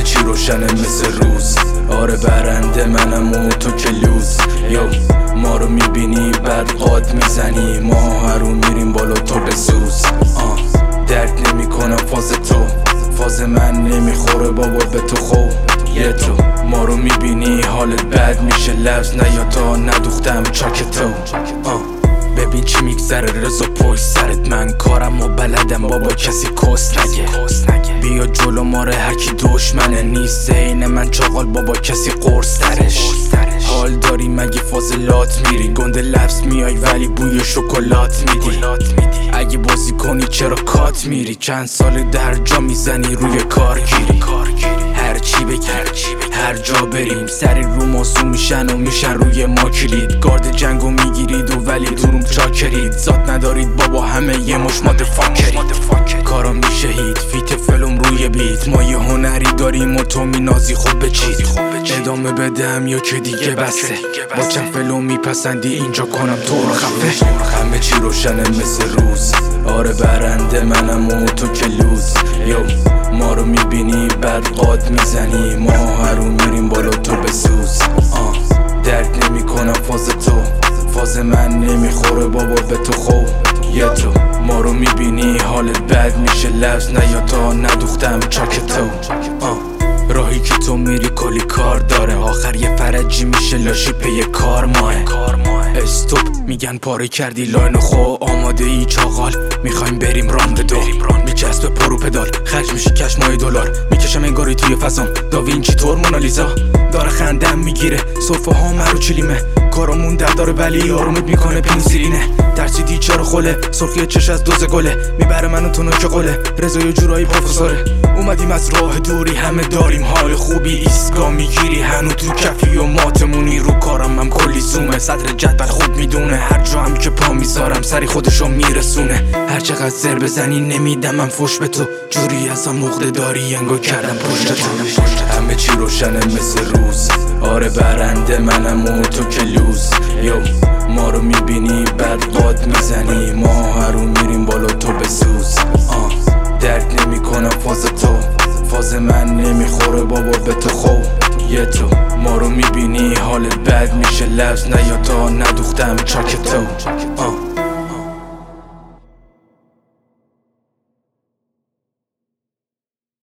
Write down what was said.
چی روشنه مثل روز. آره برنده منم و تو که لوز. یو ما رو میبینی بعد قاد میزنی، ما هر رو میریم بالا تو بسوز. درک نمی کنم فاز تو، فاز من نمیخوره بابا به تو خو. یه تو ما رو میبینی حالت بد میشه، لفظ نیا تا ندوختم چاک تو. ببین چی میگذره رضا پشت سرت، من کارم و بلدم بابا کسی کس نگه. بیا جلو ماره هرکی دشمنه نیست، عین من چاقال بابا کسی قرص درش. حال داری مگه فاضلات میری، گنده لفظ میای ولی بوی شکلات میدی. اگه بازی کنی چرا کات میری، چند سال در جا میزنی روی کارگیری. هر چی بگی هر جا بریم سری رو ماسون میشن و میشن روی ما کلید. گارد جنگو میگیرید و ولی دروم چاکرید، ذات ندارید بابا همه یه مش مادفاکرید. کارا میشه هیت فیت فلم روی بیت، ما یه هنری داریم و تو مینازی خود بچید. ادامه بدم یا که دیگه بسته، با چند فلم میپسندی اینجا کنم تو رو خفه. همه چی روشنه مثل روز. آره برنده منم و تو که لوز. یو ما رو میبینی بعد قاد میزنی، ما هر رو میریم بالا تو بسوز. درک نمی کنم فاز تو، فاز من نمیخوره بابا به تو خو. یه تو ما رو میبینی حالت بد میشه، لفظ نیا تا ندوختم چاک تو. راهی که تو میری کلی کار داره، آخر یه فرجی میشه لاشی پی کار ماه. استوب میگن پاره کردی لاین خو، آماده ای چاقال میخوایم بریم راند دو. میچسبه پرو پدال خرج میشه کش مای دلار، میکشم انگاری توی فضام داوینچی طور مونالیزا. داره خندم میگیره صرفه ها مرو چلیمه، کارامون در داره ولی آرومت میکنه پنسیلینه. ترسیدی چرا خوله سرخی چش از دوز گله، میبره منو تو نوک قله رضا یه جورایی پروفسوره. اومدیم از راه دوری همه داریم حال خوبی، ایستگاه میگیری هنو تو کفی و ماتمونی. رو کارم هم کلی زومه، صدر جدول خوب میدونه هر جا هم که پا میذارم سری خودشو میرسونه. هر چقدر زر بزنی نمیدم من فوش به تو، جوری ازم نقطه داری انگار کردم پشت تو. همه چی روشنه مثل روز. آره برنده منم و تو که لوز. یو ما رو میبینی بعد قاد میزنی، ما هر رو میریم بالا تو بسوز. درک نمی کنم فاز تو، فاز من نمیخوره بابا به تو خو. یه تو ما رو میبینی حالت بد میشه، لفظ نیا تا ندوختم چاک تو.